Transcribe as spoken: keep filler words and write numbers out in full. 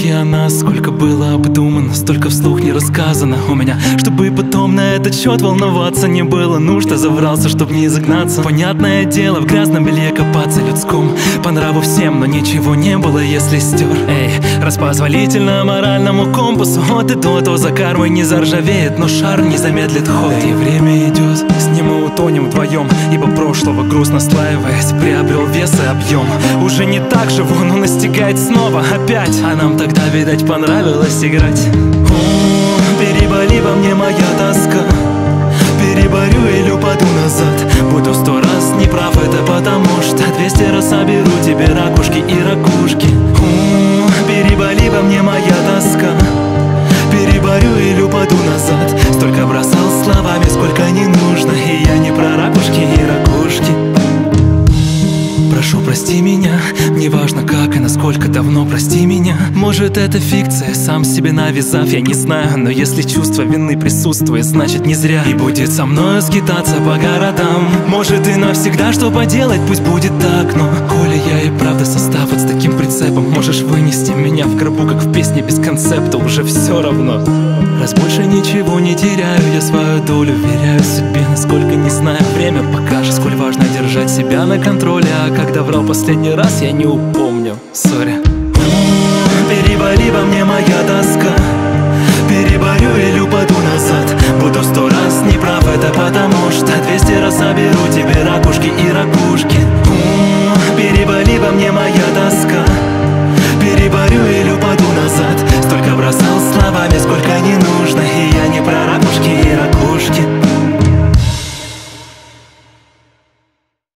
Столько о нас, сколько было обдумано, столько вслух не рассказано у меня, чтобы потом на этот счет волноваться не было нужды. Заврался, чтоб не загнаться. Понятное дело, в грязном белье копаться людском по нраву всем, но ничего не было, если стер. Эй, распозволительно моральному компасу от и до, то за кармой не заржавеет, но шар не замедлит ход. И время идет, с ним мы утонем вдвоем, ибо прошлого груз наслаиваясь приобрел вес и объем. Уже не так живу, но настигает снова опять, а нам тогда, видать, понравилось играть. О, переболи во мне моя тоска, переборю или упаду назад. Буду сто раз неправ, это потому что двести раз соберу тебе ракушки и ракушки. О, переболи во мне моя тоска, переборю или упаду назад. Столько бросал словами, сколько не нужно, и я не про ракушки и ракушки. Прошу, прости меня, неважно как и насколько давно, прости меня. Может, это фикция, сам себе навязав, я не знаю, но если чувство вины присутствует, значит не зря. И будет со мною скитаться по городам, может и навсегда, что поделать, пусть будет так. Но коли я и правда состав вот с таким прицепом, можешь вынести меня в гробу, как в песне без концепта, уже все равно. Раз больше ничего не теряю, я свою долю веряю себе, насколько не знаю, время покажет, сколь важно держать себя на контроле. А когда врал последний раз, я не упомню, сори. Переболи во мне моя тоска, переборю или упаду назад. Буду сто раз неправ, это потому что двести раз соберу тебе ракушки и ракушки. Переболи во мне моя тоска, переборю или упаду назад. Столько бросал словами, сколько не нужно,